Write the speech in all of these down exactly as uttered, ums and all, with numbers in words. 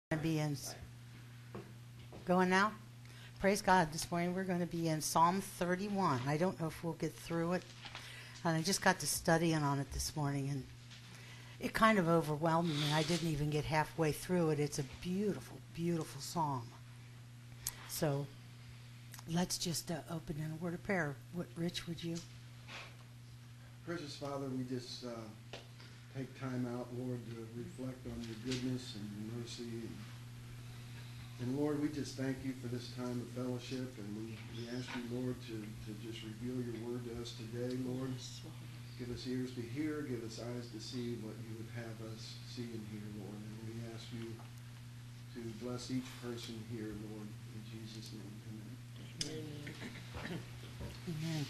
to be in going now. Praise God. This morning we're going to be in Psalm thirty-one. I don't know if we'll get through it. And I just got to studying on it this morning, and it kind of overwhelmed me. I didn't even get halfway through it. It's a beautiful, beautiful psalm. So let's just uh, open in a word of prayer. What, Rich, would you? Precious Father, we just uh, take time out, Lord, to reflect on your goodness and your mercy. And, and Lord, we just thank you for this time of fellowship. And we, we ask you, Lord, to, to just reveal your word to us today, Lord. Give us ears to hear, give us eyes to see what you would have us see and hear, Lord. And we ask you to bless each person here, Lord, in Jesus' name. Amen. Amen.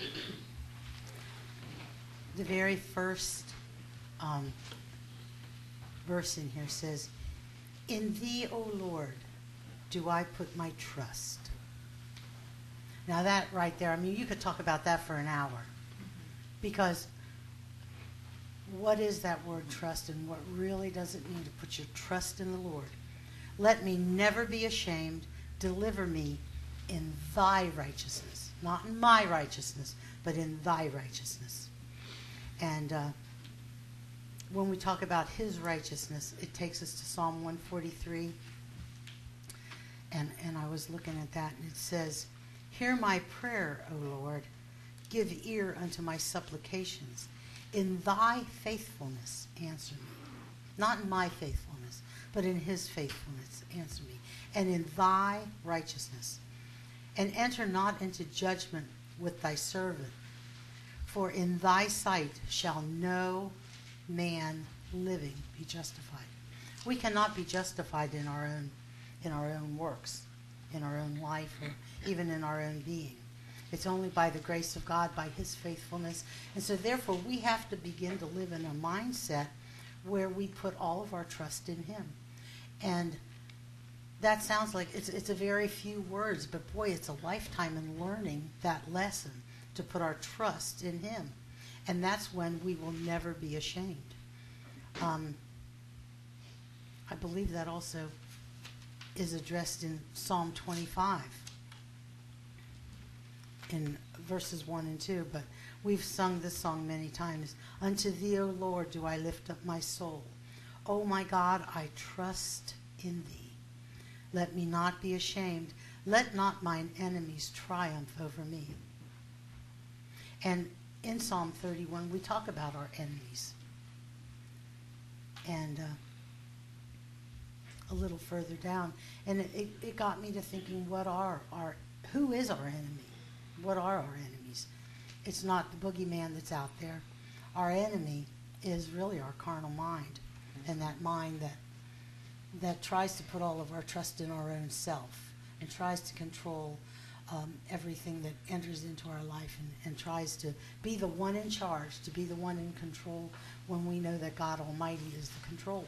The very first um, verse in here says, "In thee, O Lord, do I put my trust." Now that right there, I mean, you could talk about that for an hour. Because what is that word trust, and what really does it mean to put your trust in the Lord? Let me never be ashamed. Deliver me in thy righteousness. Not in my righteousness, but in thy righteousness. And uh, when we talk about his righteousness, it takes us to Psalm one forty-three. And, and I was looking at that, and it says, "Hear my prayer, O Lord. Give ear unto my supplications. In thy faithfulness answer me." Not in my faithfulness, but in his faithfulness answer me. "And in thy righteousness. And enter not into judgment with thy servant. For in thy sight shall no man living be justified." We cannot be justified in our own in our own works, in our own life, or even in our own being. It's only by the grace of God, by his faithfulness. And so therefore we have to begin to live in a mindset where we put all of our trust in him. And that sounds like it's it's a very few words, but boy, it's a lifetime in learning that lesson, to put our trust in him. And that's when we will never be ashamed. Um, I believe that also is addressed in Psalm twenty-five. In verses one and two, but we've sung this song many times. "Unto thee, O Lord, do I lift up my soul. O my God, I trust in thee. Let me not be ashamed. Let not mine enemies triumph over me." And in Psalm thirty-one, we talk about our enemies. And uh, a little further down, and it, it, it got me to thinking, what are our, who is our enemy? What are our enemies? It's not the boogeyman that's out there. Our enemy is really our carnal mind, and that mind that that tries to put all of our trust in our own self, and tries to control um, everything that enters into our life, and, and tries to be the one in charge, to be the one in control, when we know that God Almighty is the controller.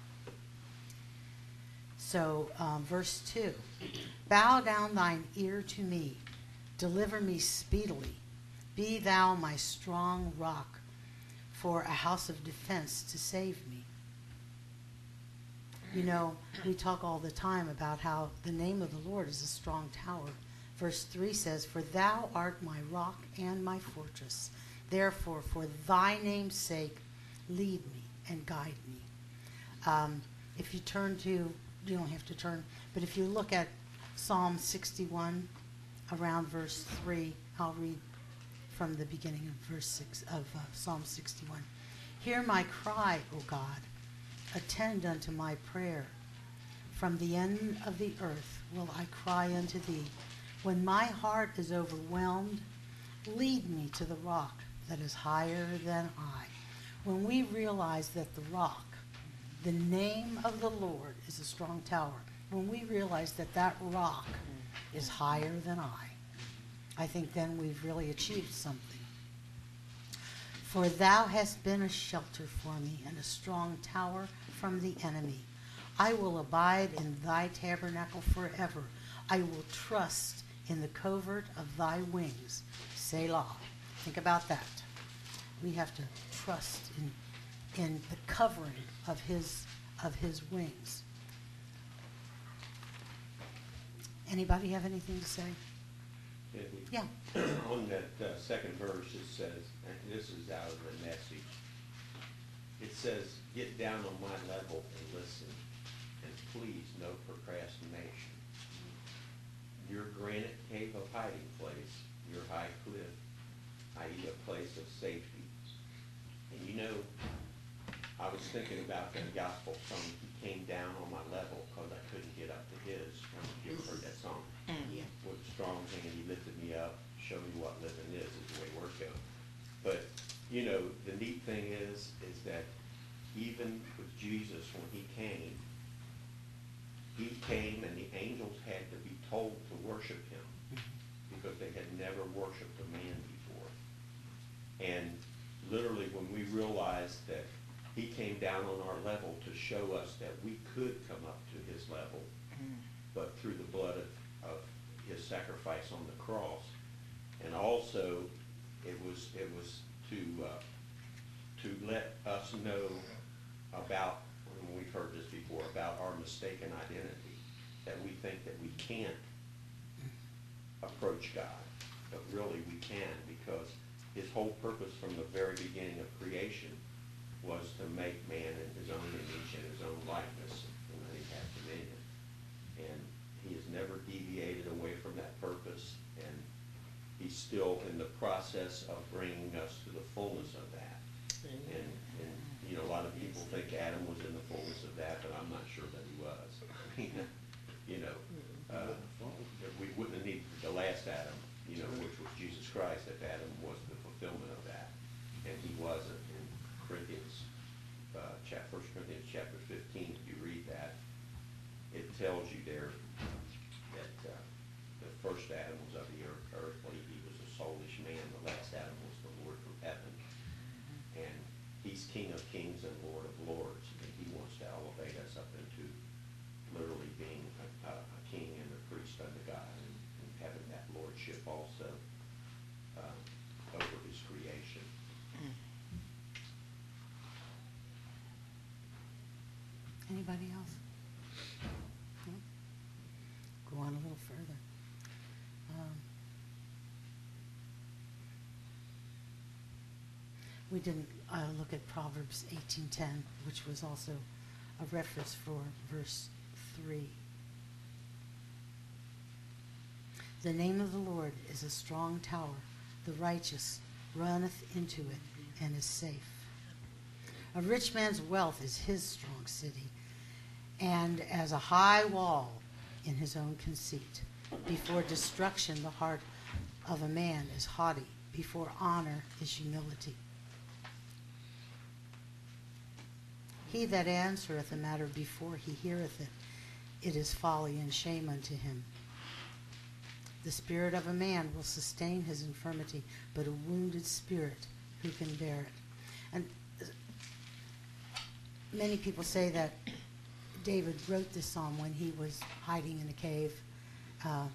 So, um, verse two, "Bow down thine ear to me. Deliver me speedily. Be thou my strong rock, for a house of defense to save me." You know, we talk all the time about how the name of the Lord is a strong tower. Verse three says, "For thou art my rock and my fortress. Therefore, for thy name's sake, lead me and guide me." Um, if you turn to, you don't have to turn, but if you look at Psalm sixty-one, around verse three, I'll read from the beginning of verse six of uh, Psalm sixty-one. "Hear my cry, O God. Attend unto my prayer. From the end of the earth will I cry unto thee. When my heart is overwhelmed, lead me to the rock that is higher than I." When we realize that the rock, the name of the Lord, is a strong tower, when we realize that that rock is higher than I, I think then we've really achieved something. "For thou hast been a shelter for me, and a strong tower from the enemy. I will abide in thy tabernacle forever. I will trust in the covert of thy wings. Selah." Think about that. We have to trust in in the covering of his of his wings. Anybody have anything to say? Debbie, Yeah. on that uh, second verse, it says, and this is out of the Message, it says, get down on my level and listen, and please, no procrastination. Your granite cave of hiding place, your high cliff, I eat a place of safety. And you know, I was thinking about that gospel song, He Came Down on My Level, because I couldn't get up to His. I don't know if you ever heard that song. Yeah. With a strong hand, He lifted me up, showed me what living is, is the way work goes. But, you know, the neat thing is, is that even with Jesus, when He came, He came and the angels had to be told to worship Him because they had never worshiped a man before. And literally when we realized that He came down on our level to show us that we could come up to His level, but through the blood of, of His sacrifice on the cross. And also it was, it was to, uh, to let us know about, and we've heard this before, about our mistaken identity, that we think that we can't approach God, but really we can, because His whole purpose from the very beginning of creation was to make man in His own image and His own likeness, and that He had dominion. And He has never deviated away from that purpose, and He's still in the process of bringing us to the fullness of that. And, and you know, a lot of people think Adam was in the fullness of that, but I'm not sure that he was. I mean, you know, uh, we wouldn't have needed the last Adam, you know, which was Jesus Christ, if Adam was the fulfillment of that. And he wasn't. In Corinthians, uh, chap, First Corinthians chapter fifteen, if you read that, it tells you there that uh, the first Adam was of the earth, earthly. He was a soulish man. The last Adam was the Lord from heaven. And He's King of kings and Lord of lords. And He wants to elevate us up into literally being a, a, a king and a priest unto God, and, and having that lordship also uh, over His creation. Anybody else? No? Go on a little further. Um, we didn't uh, look at Proverbs eighteen ten, which was also a reference for verse three. The name of the Lord is a strong tower. The righteous runneth into it and is safe. A rich man's wealth is his strong city, and as a high wall in his own conceit. Before destruction the heart of a man is haughty. Before honor is humility. He that answereth a matter before he heareth it, it is folly and shame unto him. The spirit of a man will sustain his infirmity, but a wounded spirit, who can bear it? And many people say that David wrote this psalm when he was hiding in a cave, uh,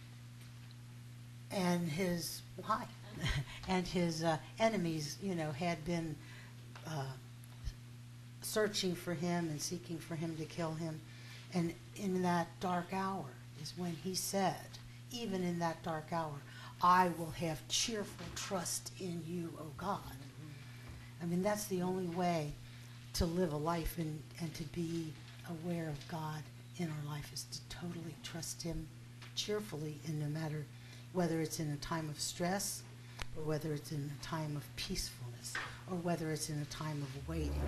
and his why, and his uh, enemies, you know, had been uh, searching for him and seeking for him to kill him, and in that dark hour is when he said, even in that dark hour, I will have cheerful trust in you, O God. I mean, that's the only way to live a life and, and to be aware of God in our life, is to totally trust Him cheerfully, and no matter whether it's in a time of stress, or whether it's in a time of peacefulness, or whether it's in a time of waiting.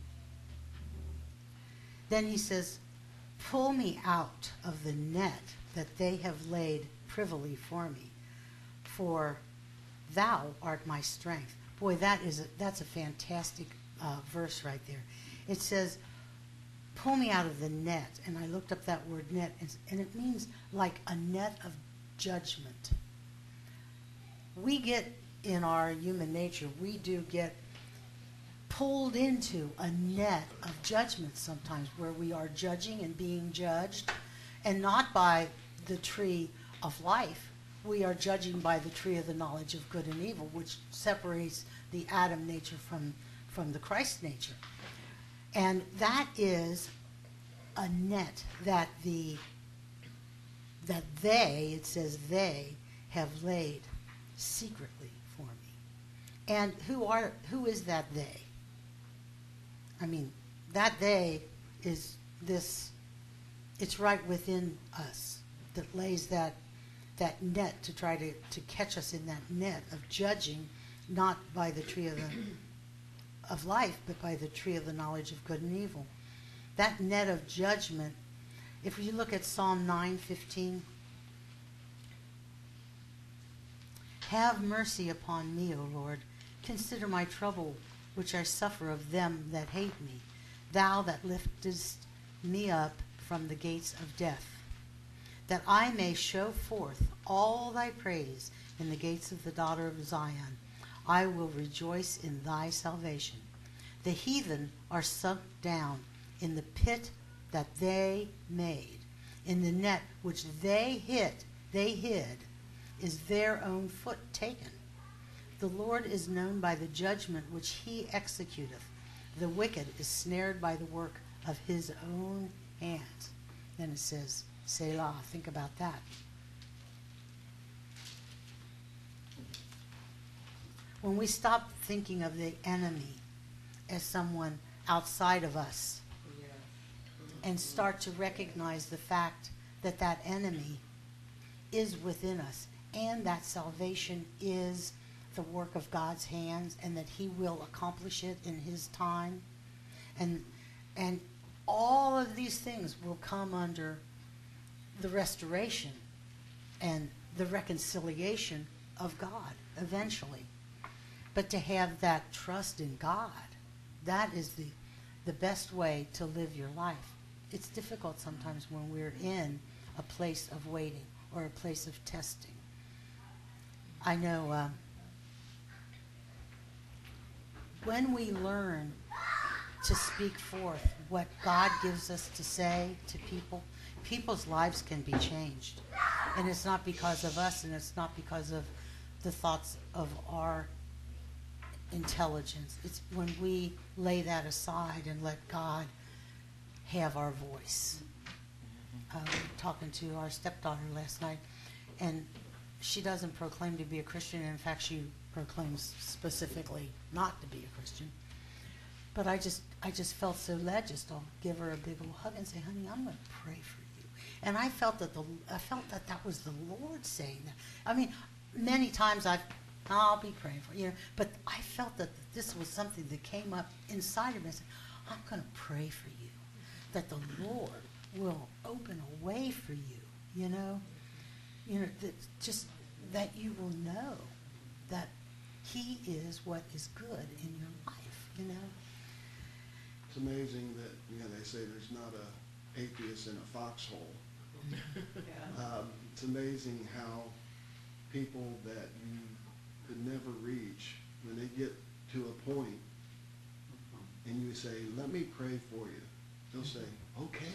Then he says, pull me out of the net that they have laid privily for me, for thou art my strength. Boy, that is a, that's a fantastic uh, verse right there. It says, pull me out of the net. And I looked up that word net, and, and it means like a net of judgment. We get, in our human nature, we do get pulled into a net of judgment sometimes, where we are judging and being judged, and not by the tree of life. We are judging by the tree of the knowledge of good and evil, which separates the Adam nature from, from the Christ nature. And that is a net that the that they, it says they, have laid secretly for me. And who are who is that they? I mean, that they is this, it's right within us that lays that that net to try to, to catch us in that net of judging, not by the tree of the of life, but by the tree of the knowledge of good and evil. That net of judgment, if you look at Psalm nine fifteen, have mercy upon me, O Lord. Consider my trouble, which I suffer of them that hate me. Thou that liftest me up from the gates of death, that I may show forth all thy praise in the gates of the daughter of Zion. I will rejoice in thy salvation. The heathen are sunk down in the pit that they made, in the net which they hid, they hid, is their own foot taken. The Lord is known by the judgment which he executeth. The wicked is snared by the work of his own hands. Then it says, Selah. Think about that. When we stop thinking of the enemy as someone outside of us, and start to recognize the fact that that enemy is within us, and that salvation is the work of God's hands, and that he will accomplish it in his time, and and all of these things will come under the restoration and the reconciliation of God eventually. But to have that trust in God, that is the the best way to live your life. It's difficult sometimes when we're in a place of waiting or a place of testing. I know um, when we learn to speak forth what God gives us to say to people, people's lives can be changed. And it's not because of us, and it's not because of the thoughts of our intelligence. It's when we lay that aside and let God have our voice. I was talking to our stepdaughter last night, and she doesn't proclaim to be a Christian. In fact, she proclaims specifically not to be a Christian. But I just I just felt so led just to give her a big old hug and say, honey, I'm going to pray for you. And I felt that the I felt that that was the Lord saying that. I mean, many times I've, I'll be praying for you, know, but I felt that this was something that came up inside of me. I said, I'm going to pray for you, that the Lord will open a way for you, you know, you know, that just that you will know that he is what is good in your life, you know. It's amazing that, you know, they say there's not a atheist in a foxhole. Yeah. Um, it's amazing how people that you could never reach, when they get to a point and you say, let me pray for you, they'll say, okay.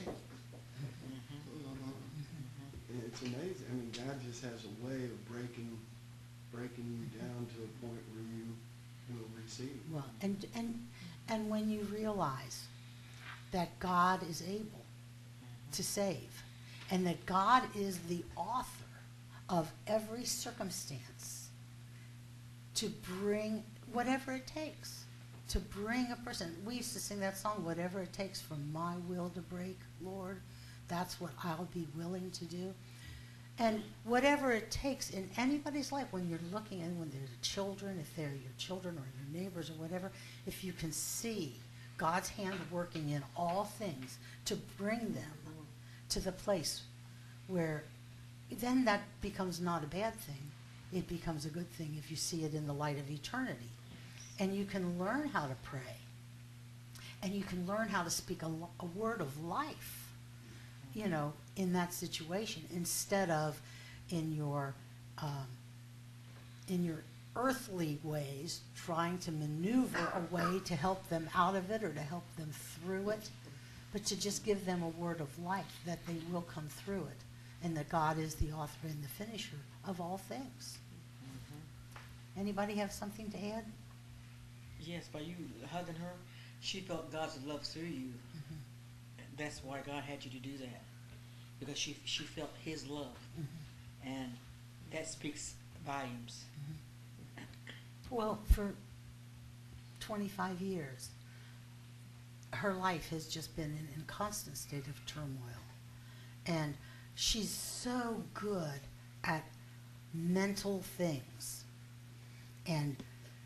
And it's amazing. I mean, God just has a way of breaking breaking you down to a point where you will receive. Well, and and and when you realize that God is able to save, and that God is the author of every circumstance to bring whatever it takes to bring a person. We used to sing that song, whatever it takes for my will to break, Lord, that's what I'll be willing to do. And whatever it takes in anybody's life, when you're looking at when they're children, if they're your children or your neighbors or whatever, if you can see God's hand working in all things to bring them to the place where then that becomes not a bad thing. It becomes a good thing if you see it in the light of eternity. And you can learn how to pray. And you can learn how to speak a, a word of life, you know, in that situation, instead of in your um, in your earthly ways trying to maneuver a way to help them out of it or to help them through it, but to just give them a word of life that they will come through it, and that God is the author and the finisher of all things. Mm-hmm. Anybody have something to add? Yes, by you hugging her, she felt God's love through you. Mm-hmm. That's why God had you to do that. because she she felt his love, Mhm. and that speaks volumes. Well, for twenty-five years, her life has just been in a constant state of turmoil. And she's so good at mental things and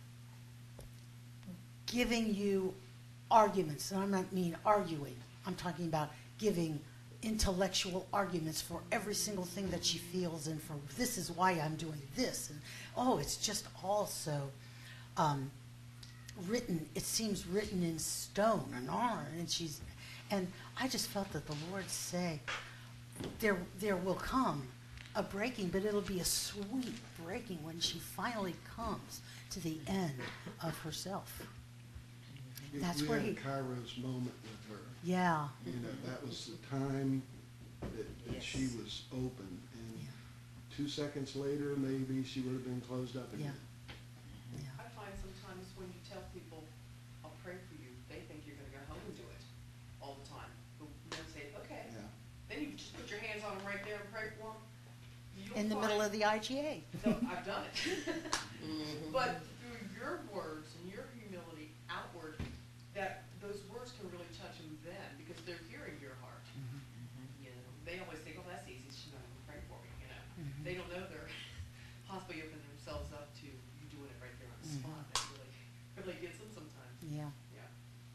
giving you arguments. And I don't mean arguing. I'm talking about giving intellectual arguments for every single thing that she feels and for this is why I'm doing this. And oh, it's just all so um, written. It seems written in stone and iron. And she's, and I just felt that the Lord say, there, there will come a breaking, but it'll be a sweet breaking when she finally comes to the end of herself. You- That's you where had he- a Kairos moment with her. Yeah. You know, that was the time that, that Yes. she was open, and Yeah. two seconds later, maybe she would have been closed up again. Yeah. I find sometimes when you tell people, I'll pray for you, they think you're gonna go home and do it all the time. But then say, okay, Yeah. then you just put your hands on them right there and pray for them. In the middle of the I G A. No, I've done it. But through your words and your humility outward, that those words can really touch them then, because they're hearing your heart. You know, they always think, oh, that's easy, she's not gonna pray for me, you know. Mhm. They don't know they're possibly opening themselves up to you doing it right there on the Mhm. spot. That really, really gets them sometimes. Yeah. Yeah.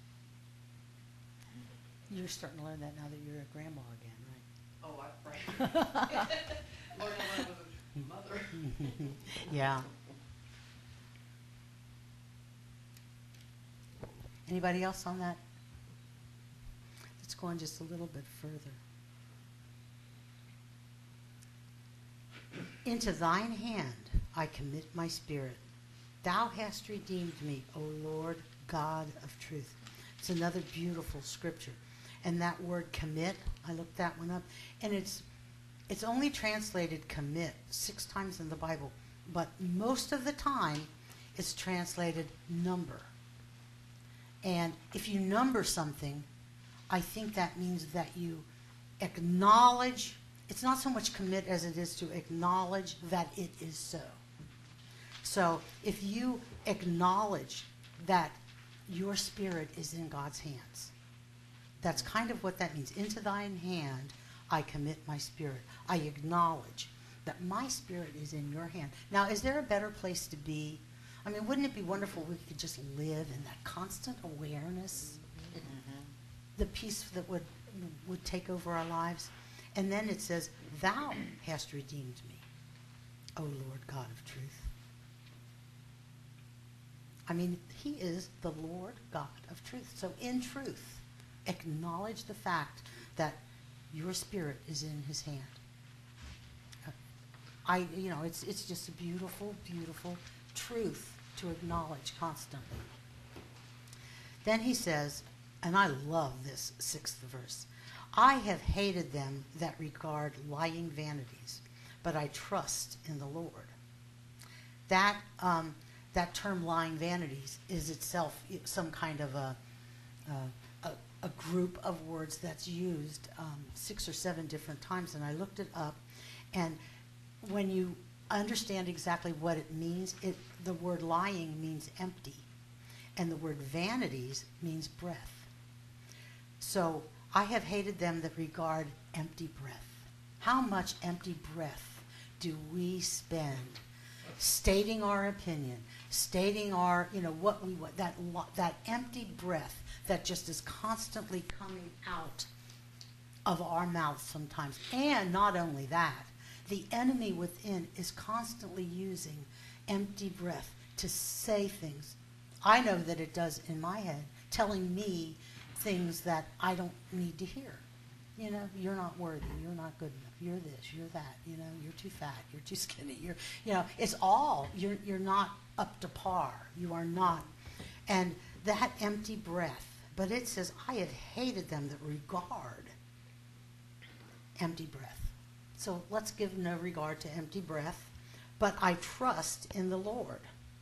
You're starting to learn that now that you're a grandma again, right? Oh, I pray. Learned how I was a mother. Yeah. Anybody else on that? Let's go on just a little bit further. Into thine hand I commit my spirit. Thou hast redeemed me, O Lord God of truth. It's another beautiful scripture. And that word commit, I looked that one up, and it's it's only translated commit six times in the Bible, but most of the time it's translated number. And if you number something, I think that means that you acknowledge, it's not so much commit as it is to acknowledge that it is so. So if you acknowledge that your spirit is in God's hands, that's kind of what that means. Into thine hand I commit my spirit. I acknowledge that my spirit is in your hand. Now, is there a better place to be? I mean, wouldn't it be wonderful if we could just live in that constant awareness, the peace that would would take over our lives? And then it says, thou hast redeemed me, O Lord God of truth. I mean, he is the Lord God of truth. So in truth, acknowledge the fact that your spirit is in his hand. I, you know, it's it's just a beautiful, beautiful truth to acknowledge constantly. Then he says, and I love this sixth verse, I have hated them that regard lying vanities, but I trust in the Lord. That um, that term lying vanities is itself some kind of a, a, a, a group of words that's used um, six or seven different times, and I looked it up, and when you understand exactly what it means, it, the word lying means empty, and the word vanities means breath. So I have hated them that regard empty breath. How much empty breath do we spend stating our opinion, stating our, you know, what we want, that, that empty breath that just is constantly coming out of our mouths sometimes. And not only that, the enemy within is constantly using empty breath to say things. I know that it does in my head, telling me things that I don't need to hear. You know, you're not worthy, you're not good enough, you're this, you're that, you know, you're too fat, you're too skinny, you're, you know, it's all, you're, you're not up to par, you are not. And that empty breath, but it says, I have hated them that regard empty breath. So let's give no regard to empty breath, but I trust in the Lord.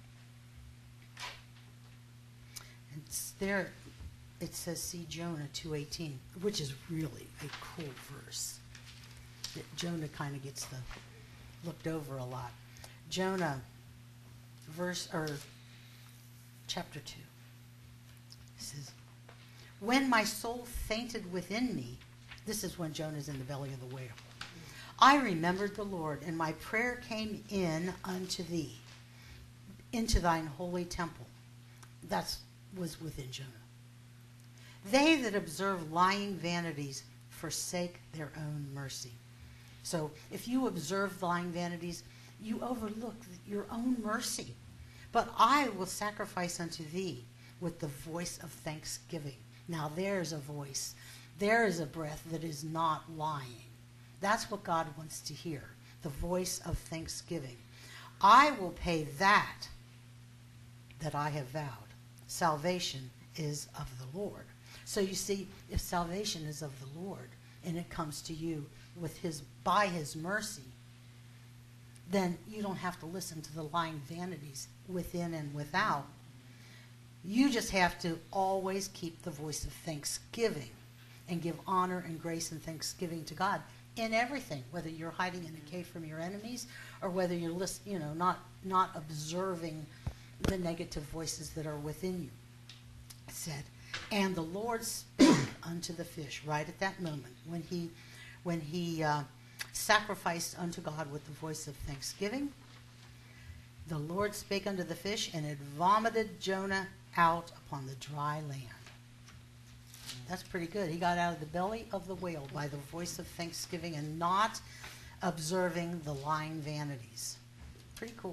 And it's there, it says, see Jonah two eighteen, which is really a cool verse. that Jonah kind of gets the looked over a lot. Jonah, verse or chapter two, says, "When my soul fainted within me," this is when Jonah's in the belly of the whale, "I remembered the Lord, and my prayer came in unto thee, into thine holy temple." That was within Jonah. "They that observe lying vanities forsake their own mercy." So if you observe lying vanities, you overlook your own mercy. "But I will sacrifice unto thee with the voice of thanksgiving." Now there's a voice. There is a breath that is not lying. That's what God wants to hear, the voice of thanksgiving. "I will pay that that I have vowed. Salvation is of the Lord." So you see, if salvation is of the Lord and it comes to you with his by his mercy, then you don't have to listen to the lying vanities within and without. You just have to always keep the voice of thanksgiving and give honor and grace and thanksgiving to God in everything, whether you're hiding in a cave from your enemies or whether you're list, you know, not not observing the negative voices that are within you. It said, "And the Lord spake unto the fish," right at that moment when he when he uh, sacrificed unto God with the voice of thanksgiving. "The Lord spake unto the fish, and it vomited Jonah out upon the dry land." That's pretty good. He got out of the belly of the whale by the voice of thanksgiving and not observing the lying vanities. Pretty cool.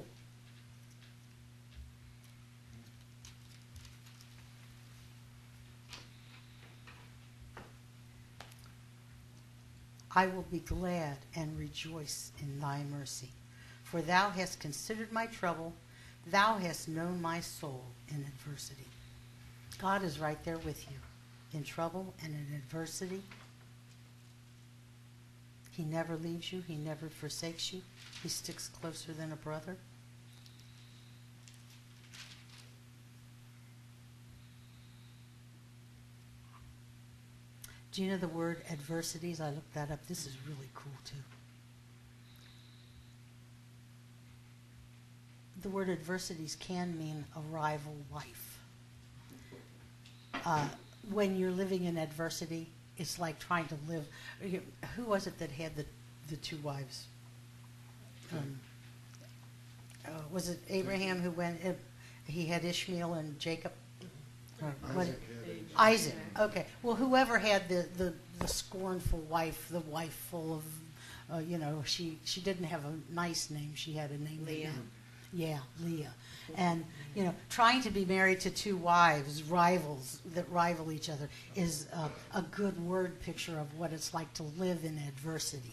"I will be glad and rejoice in thy mercy. For thou hast considered my trouble. Thou hast known my soul in adversity." God is right there with you in trouble and in adversity. He never leaves you. He never forsakes you. He sticks closer than a brother. Do you know the word adversities? I looked that up. This is really cool, too. The word adversities can mean a rival wife. Uh, when you're living in adversity, it's like trying to live. Who was it that had the, the two wives? Um, uh, was it Abraham who went? Uh, he had Ishmael and Jacob. Or what- Isaac had it. Isaac. Okay. Well, whoever had the, the, the scornful wife, the wife full of, uh, you know, she, she didn't have a nice name. She had a name. Leah. Yeah, Leah. And, you know, trying to be married to two wives, rivals that rival each other, is uh, a good word picture of what it's like to live in adversity.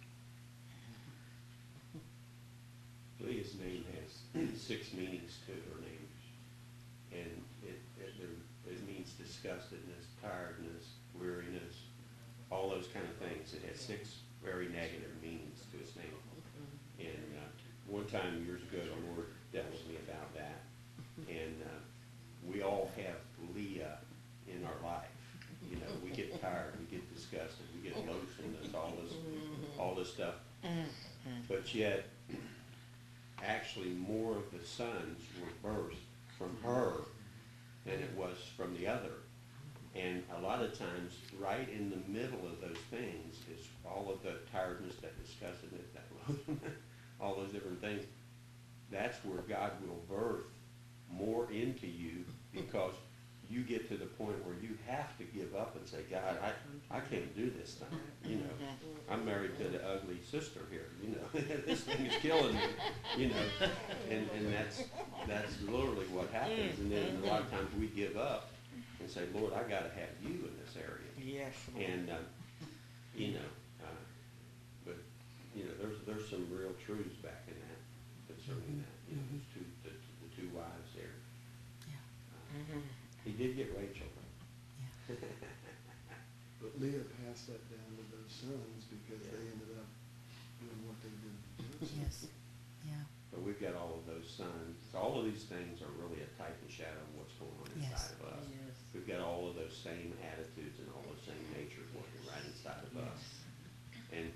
Leah's name has six meanings to her name. And it, it, there- it means disgustedness, tiredness, weariness, all those kind of things. It has six very negative meanings to its name. And uh, one time years ago, the Lord dealt with me about that. And uh, we all have Leah in our life. You know, we get tired, we get disgusted, we get loathsomeness, all this, all this stuff. But yet, actually, more of the sons were birthed from her than it was from the other. And a lot of times, right in the middle of those things is all of the tiredness, that disgustedness, that loathsomeness, all those different things. That's where God will birth more into you, because you get to the point where you have to give up and say, God, I, I can't do this thing. You know, I'm married to the ugly sister here. You know, this thing is killing me. You know, and, and that's that's literally what happens. And then a lot of times we give up and say, Lord, I got to have you in this area. Yes. And uh, you know, uh, but you know, there's there's some real truths back in that concerning that. You know, Mhm. those two the, the two wives there. Yeah. Uh, Mm-hmm. he did get Rachel. Yeah. But Leah passed that down to those sons because Yeah. they ended up doing what they did to Joseph. Yes. Yeah. But we've got all of those sons. So all of these things are really a type and shadow of what's going on Yes. inside of us. Yes. We've got all of those same attitudes and all those same natures working right inside of us. And and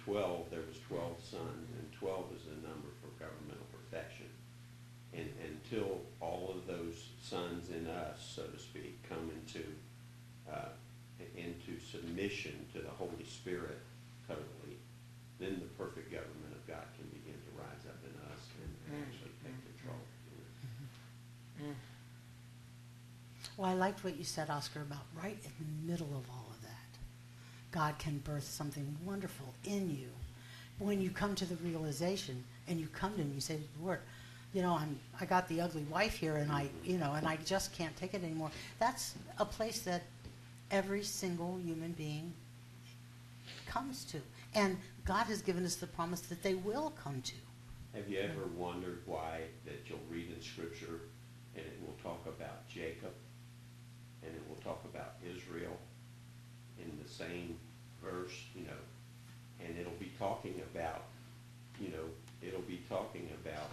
twelve, there was twelve sons, and twelve is the number for governmental perfection. And until all of those sons in us, so to speak, come into uh, into submission to the Holy Spirit totally, then the perfect government of God can begin to rise up in us and, and actually take control. Well, I liked what you said, Oscar, about right in the middle of all of that. God can birth something wonderful in you. When you come to the realization and you come to him, you say, Lord, you know, I'm, I got the ugly wife here and I, you know, and I just can't take it anymore. That's a place that every single human being comes to. And God has given us the promise that they will come to. Have you ever wondered why that you'll read in Scripture and it will talk about Jacob and it will talk about Israel in the same verse, you know, and it'll be talking about, you know, it'll be talking about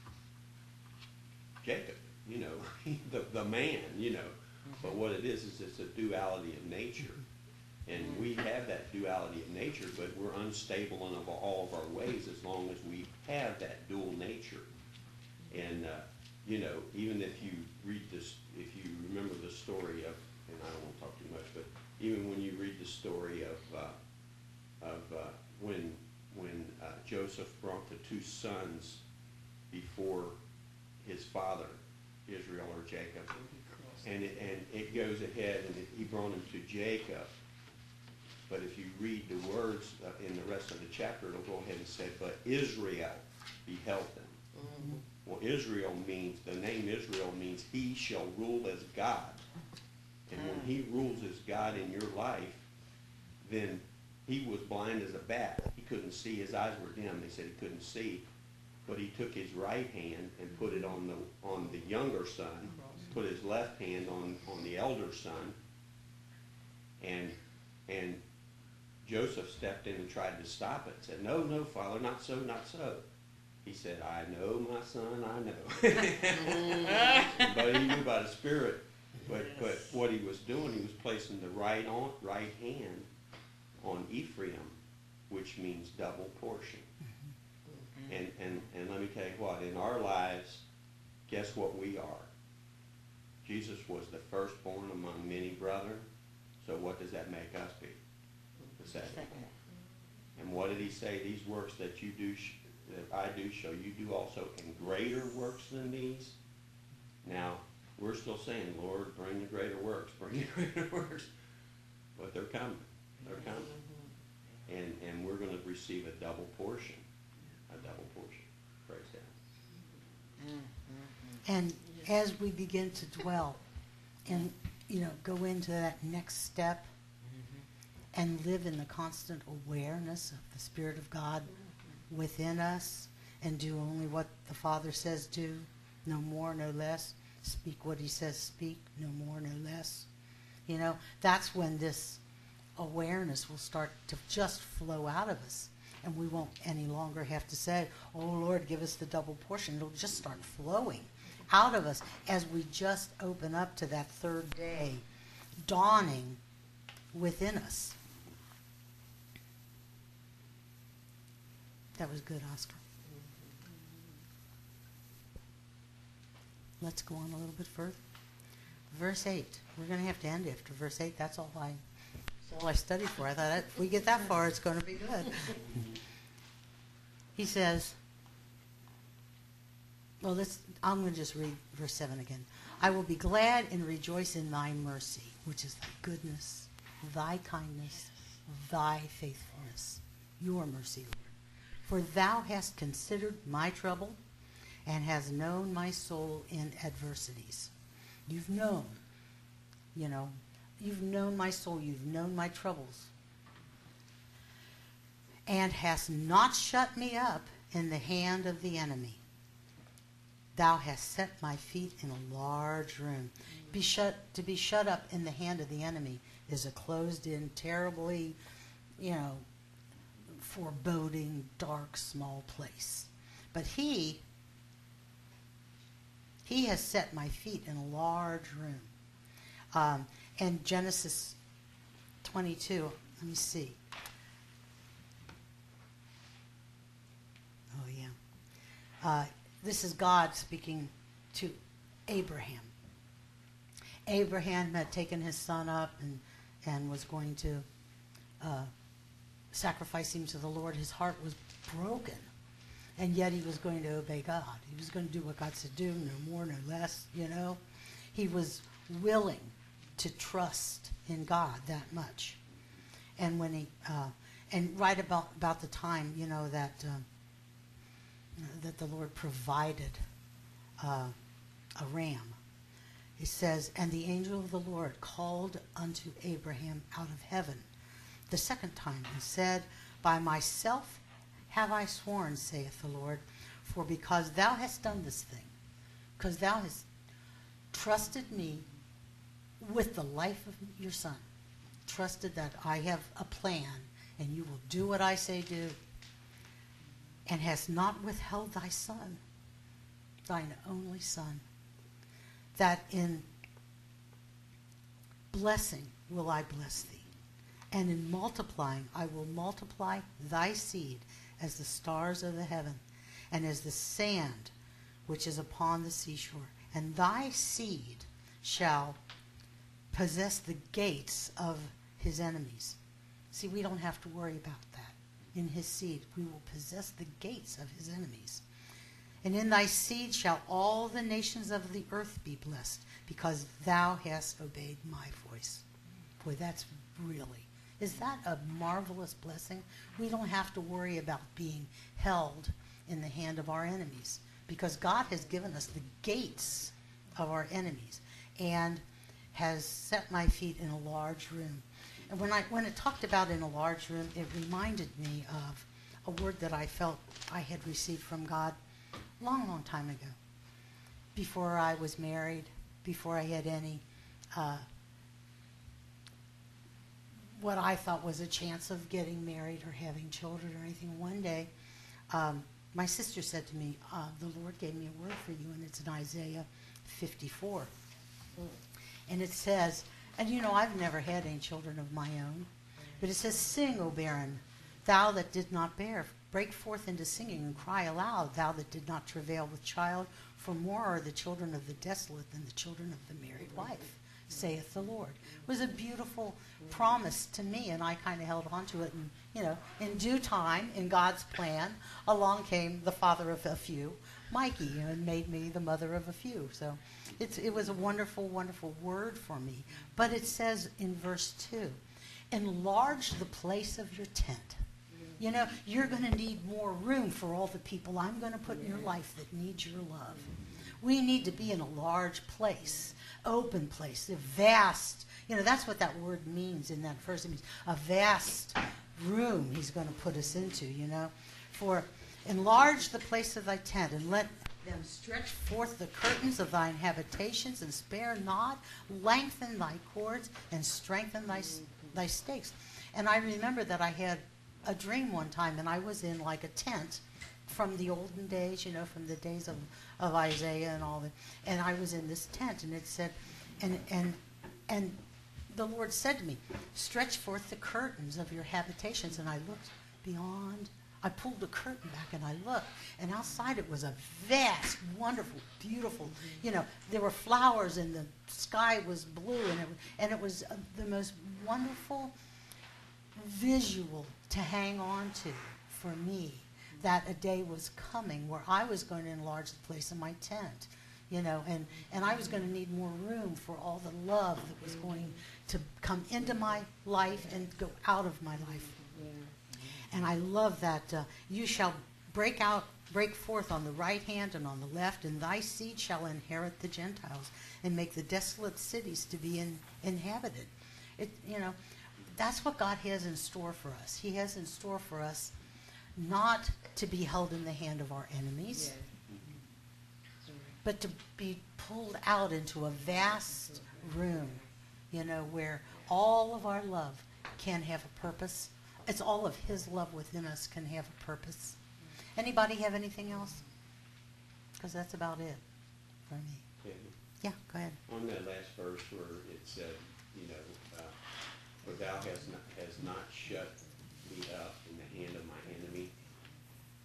Jacob, you know, the, the man, you know. But what it is, is it's a duality of nature. And we have that duality of nature, but we're unstable in all of our ways as long as we have that dual nature. And, uh, you know, even if you read this, if you remember the story of, and I don't want to talk too much, but even when you read the story of, uh, of uh, when, when uh, Joseph brought the two sons before his father, Israel or Jacob, and it, and it goes ahead and it, he brought them to Jacob. But if you read the words uh, in the rest of the chapter, it'll go ahead and say, but Israel beheld them. Mm-hmm. Well, Israel means, the name Israel means he shall rule as God. And when he rules as God in your life, then he was blind as a bat. He couldn't see. His eyes were dim. They said he couldn't see. But he took his right hand and put it on the on the younger son, put his left hand on, on the elder son, and and Joseph stepped in and tried to stop it. Said, no, no, Father, not so, not so. He said, I know, my son, I know. But he knew by the Spirit. But but what he was doing, he was placing the right on right hand on Ephraim, which means double portion. And, and, and let me tell you what, in our lives, guess what we are? Jesus was the firstborn among many brethren. So what does that make us be? The second. And what did he say? These works that you do, sh- that I do, shall you do also, and greater works than these? Now, we're still saying, Lord, bring the greater works, bring the greater works. But they're coming. They're coming. And, and we're going to receive a double portion. A double portion. Praise God. And as we begin to dwell and, you know, go into that next step and live in the constant awareness of the Spirit of God within us and do only what the Father says do, no more, no less. Speak what he says speak, no more, no less. You know, that's when this awareness will start to just flow out of us. And we won't any longer have to say, oh, Lord, give us the double portion. It'll just start flowing out of us as we just open up to that third day dawning within us. That was good, Oscar. Let's go on a little bit further. Verse eight. We're going to have to end after verse eight. That's all I, that's all I studied for. I thought if we get that far, it's going to be good. He says, well, let's, I'm going to just read verse seven again. I will be glad and rejoice in thy mercy, which is thy goodness, thy kindness, thy faithfulness, your mercy, Lord. For thou hast considered my trouble and hast known my soul in adversities. You've known, you know, you've known my soul, you've known my troubles. And hast not shut me up in the hand of the enemy. Thou hast set my feet in a large room. Be shut, to be shut up in the hand of the enemy is a closed-in, terribly, you know, foreboding, dark, small place. But he, he has set my feet in a large room. Um, and Genesis twenty-two, let me see. uh, this is God speaking to Abraham. Abraham had taken his son up and, and was going to uh, sacrifice him to the Lord. His heart was broken, and yet he was going to obey God. He was going to do what God said do, no more, no less, you know. He was willing to trust in God that much. And when he, uh, and right about, about the time, you know, that um, that the Lord provided uh, a ram, it says, and the angel of the Lord called unto Abraham out of heaven the second time and said, by myself have I sworn, saith the Lord, for because thou hast done this thing, because thou hast trusted me with the life of your son, trusted that I have a plan and you will do what I say do, and hast not withheld thy son, thine only son, that in blessing will I bless thee, and in multiplying I will multiply thy seed as the stars of the heaven, and as the sand which is upon the seashore. And thy seed shall possess the gates of his enemies. See, we don't have to worry about that. In his seed we will possess the gates of his enemies. And in thy seed shall all the nations of the earth be blessed, because thou hast obeyed my voice. Boy, that's really, is that a marvelous blessing? We don't have to worry about being held in the hand of our enemies, because God has given us the gates of our enemies and has set my feet in a large room. And when I when it talked about in a large room, it reminded me of a word that I felt I had received from God a long, long time ago. Before I was married, before I had any, uh, what I thought was a chance of getting married or having children or anything. One day, um, my sister said to me, uh, the Lord gave me a word for you, and it's in Isaiah fifty-four. And it says, and you know, I've never had any children of my own, but it says, sing, O barren, thou that did not bear. Break forth into singing and cry aloud, thou that did not travail with child. For more are the children of the desolate than the children of the married wife, saith the Lord. It was a beautiful promise to me, and I kind of held on to it. And, you know, in due time, in God's plan, along came the father of a few, Mikey, and made me the mother of a few. So it's, it was a wonderful, wonderful word for me. But it says in verse two, enlarge the place of your tent. You know, you're going to need more room for all the people I'm going to put in your life that need your love. We need to be in a large place, open place, a vast, you know, that's what that word means in that verse. It means a vast room he's going to put us into, you know. For enlarge the place of thy tent, and let them stretch forth the curtains of thine habitations, and spare not, lengthen thy cords, and strengthen thy, thy stakes. And I remember that I had a dream one time, and I was in like a tent from the olden days, you know, from the days of, of Isaiah and all that. And I was in this tent, and it said, and and and the Lord said to me, stretch forth the curtains of your habitations. And I looked beyond. I pulled the curtain back, and I looked, and outside it was a vast, wonderful, beautiful, you know, there were flowers, and the sky was blue, and it, and it was uh, the most wonderful visual to hang on to for me, that a day was coming where I was going to enlarge the place of my tent, you know, and, and I was going to need more room for all the love that was going to come into my life and go out of my life. And I love that uh, you shall break out, break forth on the right hand and on the left, and thy seed shall inherit the Gentiles and make the desolate cities to be in, inhabited. It, you know, that's what God has in store for us. He has in store for us not to be held in the hand of our enemies, but to be pulled out into a vast room, you know, where all of our love can have a purpose. It's all of his love within us can have a purpose. Anybody have anything else? Because that's about it for me. Yeah. Yeah, go ahead. On that last verse where it said, you know, uh, for thou hast not, has not shut me up in the hand of my enemy, that word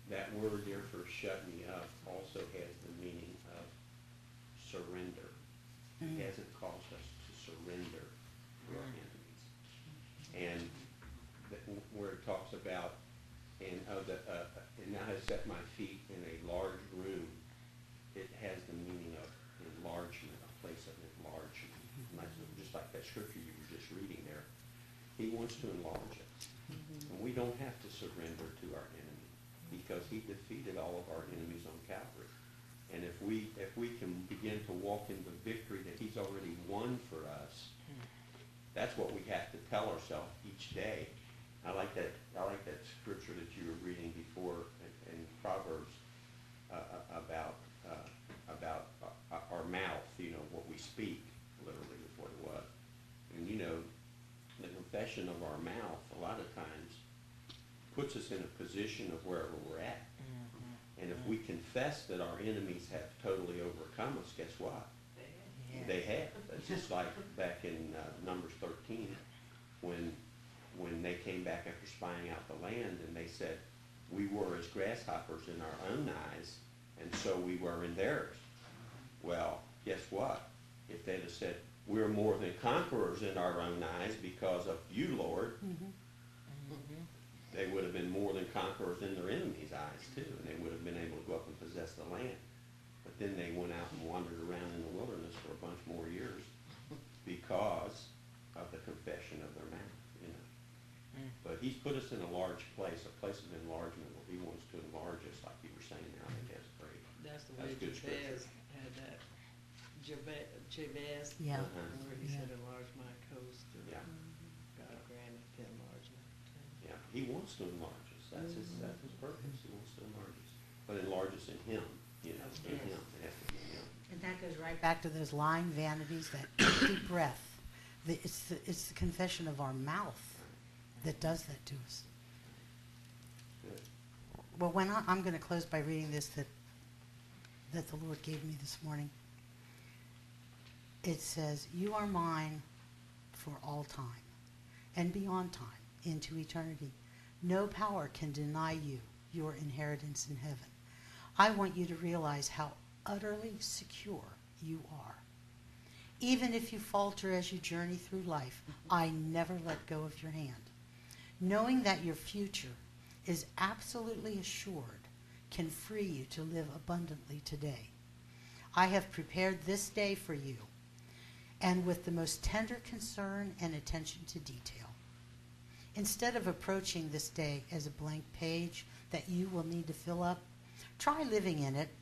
word there for shut me up also has the meaning of surrender. He hasn't caused us to surrender to our enemies. And the, where it talks about, and of the, uh, and now has set my feet in a large room, it has the meaning of enlargement, a place of enlargement. Like, just like that scripture you were just reading there. He wants to enlarge us. And we don't have to surrender to our enemy because he defeated all of our enemies on Calvary. And if we if we can begin to walk in the victory that he's already won for us, that's what we have to tell ourselves each day. I like that I like that scripture that you were reading before in, in Proverbs uh, about uh, about uh, our mouth, you know, what we speak, literally is what it was. And you know, the confession of our mouth a lot of times puts us in a position of wherever we're at. Mm-hmm. And if we confess that our enemies have totally overcome us, guess what? Yeah. They have. It's just like back in uh, Numbers thirteen when when they came back after spying out the land and they said, we were as grasshoppers in our own eyes, and so we were in theirs. Well, guess what? If they'd have said, we're more than conquerors in our own eyes because of you, Lord, Mm-hmm. Mm-hmm. they would have been more than conquerors in their enemies' eyes too, and they would have been able to go up and possess the land. But then they went out and wandered around in the wilderness for a bunch more years because of the confession of their mouth, you know. Mm. But he's put us in a large place, a place of enlargement where he wants to enlarge us, like you were saying there. I think that's great. That's the That's way good Jabez scripture. had that. Jabez, Jabez Yeah. Uh-huh. where he Yeah. said, enlarge my coast. and Yeah, God granted the enlargement. yeah. He wants to enlarge us. That's his, that's his purpose. He wants to enlarge us. But enlarge us in him, you know, in Yes. him. It has to be in him. And that goes right back to those lying vanities, that deep breath. The, it's, the, it's the confession of our mouth that does that to us. Good. Well, when I, I'm going to close by reading this that that the Lord gave me this morning. It says, you are mine for all time and beyond time into eternity. No power can deny you your inheritance in heaven. I want you to realize how utterly secure you are. Even if you falter as you journey through life, I never let go of your hand. Knowing that your future is absolutely assured can free you to live abundantly today. I have prepared this day for you, and with the most tender concern and attention to detail. Instead of approaching this day as a blank page that you will need to fill up, try living in it,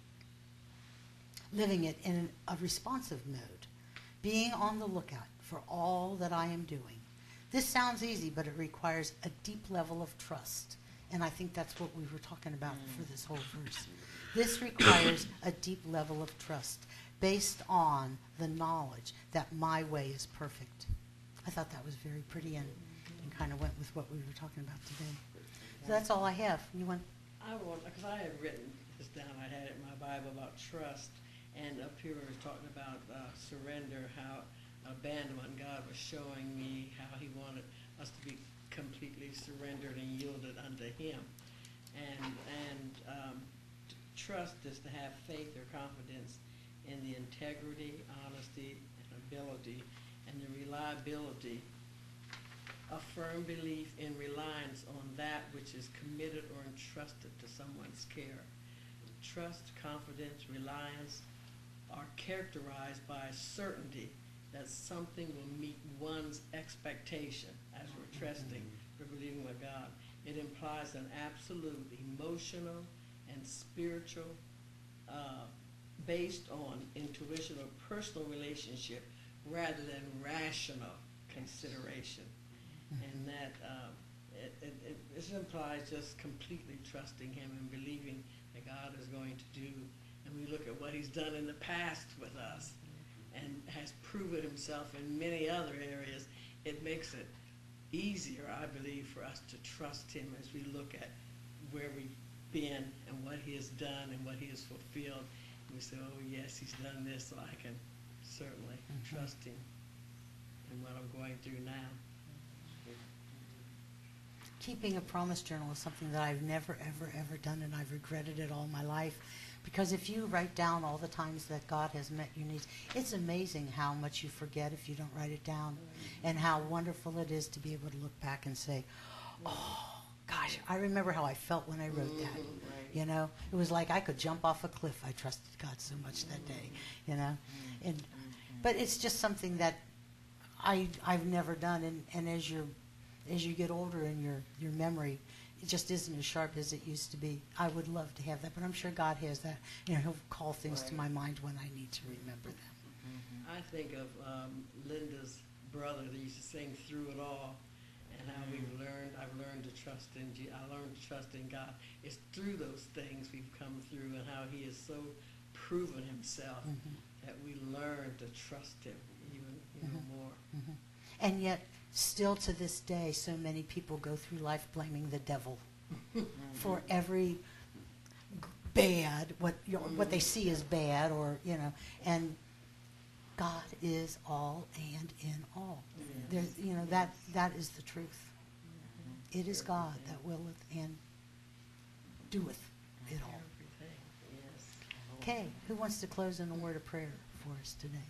living it in a responsive mode, being on the lookout for all that I am doing. This sounds easy, but it requires a deep level of trust. And I think that's what we were talking about for this whole verse. This requires a deep level of trust based on the knowledge that my way is perfect. I thought that was very pretty and, and kind of went with what we were talking about today. So that's all I have. You want? I want, because I had written this down, I had it in my Bible about trust, and up here we were talking about uh, surrender, how abandonment, God was showing me how he wanted us to be completely surrendered and yielded unto him. And, and um, t- trust is to have faith or confidence in the integrity, honesty, and ability, and the reliability, a firm belief in reliance on that which is committed or entrusted to someone's care. Trust, confidence, reliance are characterized by certainty that something will meet one's expectation as we're trusting, we're believing with God. It implies an absolute emotional and spiritual uh, based on intuition or personal relationship rather than rational consideration. And that uh, it, it, it, this implies just completely trusting him and believing that God is going to do. And we look at what he's done in the past with us and has proven himself in many other areas. It makes it easier, I believe, for us to trust him as we look at where we've been and what he has done and what he has fulfilled. And we say, oh yes, he's done this, so I can certainly Mhm. trust him in what I'm going through now. keeping a promise journal is something that I've never, ever, ever done, and I've regretted it all my life. Because if you write down all the times that God has met your needs, it's amazing how much you forget if you don't write it down, and how wonderful it is to be able to look back and say, oh, gosh, I remember how I felt when I wrote that. Right. You know, it was like I could jump off a cliff. I trusted God so much that day, you know. And but it's just something that I I've never done, and, and as you as you get older and your your memory, it just isn't as sharp as it used to be. I would love to have that, but I'm sure God has that. You know, He'll call things to my Right. mind when I need to remember them. I think of um, Linda's brother that used to sing Through It All, and how we've learned, I've learned to trust in, Je- I learned to trust in God. It's through those things we've come through, and how He has so proven Himself Mhm. that we learn to trust Him even, you know, Mhm. more. Mhm. And yet, still to this day, so many people go through life blaming the devil for every g- bad, what you know, what they see as bad, or you know, and God is all and in all. There, you know, that that is the truth. It is God that willeth and doeth it all. Everything, yes. Okay, who wants to close in a word of prayer for us today?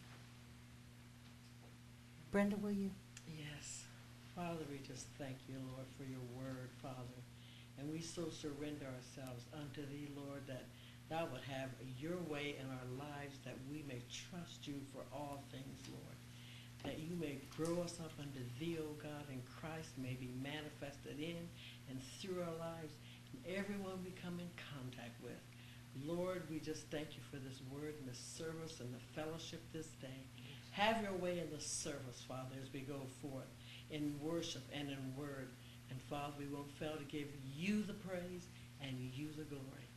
Brenda, will you? Yes. Father, we just thank you, Lord, for your word, Father. And we so surrender ourselves unto thee, Lord, that thou would have your way in our lives, that we may trust you for all things, Lord. That you may grow us up unto thee, O God, and Christ may be manifested in and through our lives, and everyone we come in contact with. Lord, we just thank you for this word and this service and the fellowship this day. Have your way in the service, Father, as we go forth in worship and in word. And Father, we won't fail to give you the praise and you the glory.